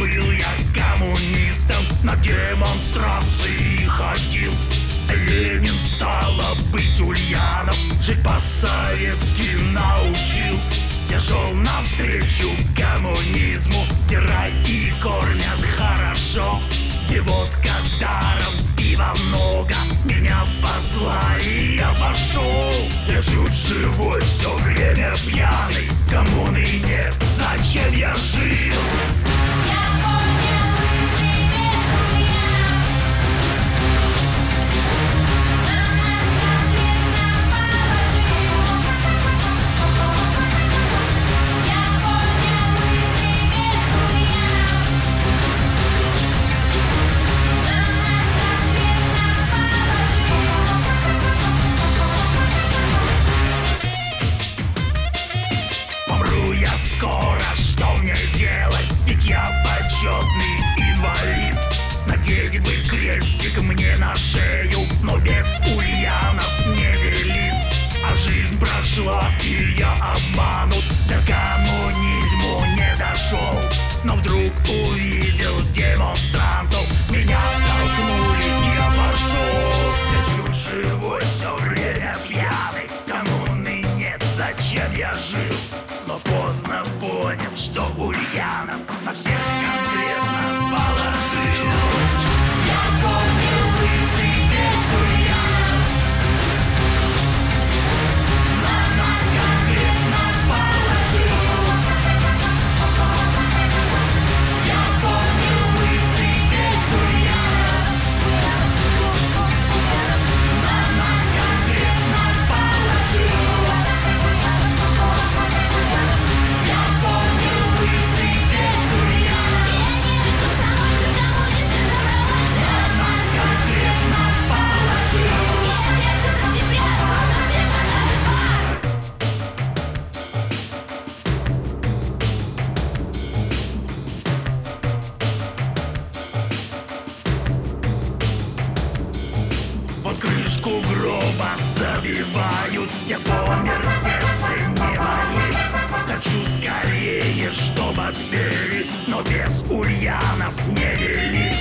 Был я коммунистом, на демонстрации ходил. Ленин, стало быть, Ульянов жить по-советски научил. Я шел навстречу коммунизму, где рай и кормят хорошо, где водка даром, пива много, меня послали, я пошел. Я чуть живой, все время пьяный, коммуны нет, зачем я жил? Скоро, что мне делать? Ведь я почетный инвалид. Надеть бы крестик мне на шею, но без Ульянов не велит. А жизнь прошла, и я обманут, до коммунизму не дошел. Но вдруг увидел демонстрантов, меня толкнули, я пошел. Я чуть живой, все время пьяный, коммуны нет, зачем я жил? Но поздно понял, что Ульянов на всех конкретно положил. Я помню лысый без Ульянов, на нас конкретно положил. Я помню лысый без Ульянов, на нас конкретно положил. Вот крышку гроба забивают, я помер, сердце не болит. Хочу скорее, чтоб отвели, но без Ульянов не велит.